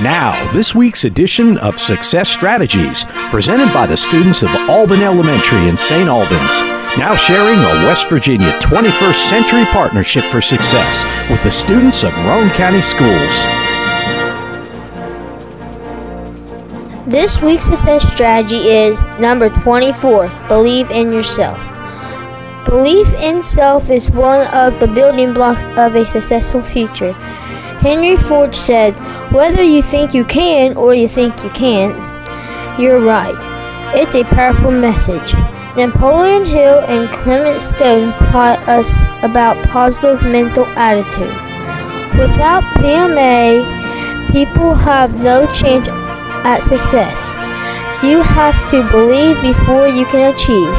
Now, this week's edition of Success Strategies, presented by the students of Alban Elementary in St. Albans, now sharing a West Virginia 21st Century Partnership for Success with the students of Roane County Schools. This week's success strategy is number 24, believe in yourself. Belief in self is one of the building blocks of a successful future. Henry Ford said, "Whether you think you can or you think you can't, you're right." It's a powerful message. Napoleon Hill and Clement Stone taught us about positive mental attitude. Without PMA, people have no chance at success. You have to believe before you can achieve.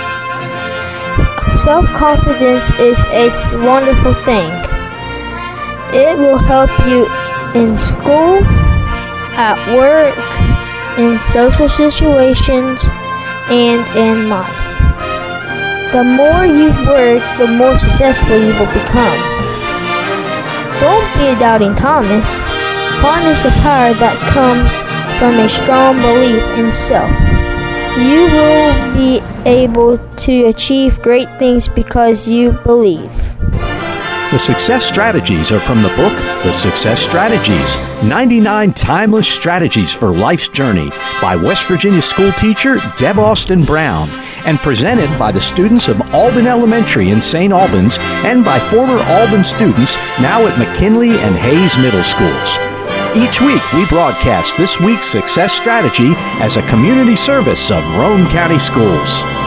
Self-confidence is a wonderful thing. It will help you in school, at work, in social situations, and in life. The more you work, the more successful you will become. Don't be a doubting Thomas. Harness the power that comes from a strong belief in self. You will be able to achieve great things because you believe. The success strategies are from the book, The Success Strategies, 99 Timeless Strategies for Life's Journey by West Virginia school teacher Deb Austin Brown, and presented by the students of Alban Elementary in St. Albans and by former Alban students now at McKinley and Hayes Middle Schools. Each week we broadcast this week's success strategy as a community service of Roane County Schools.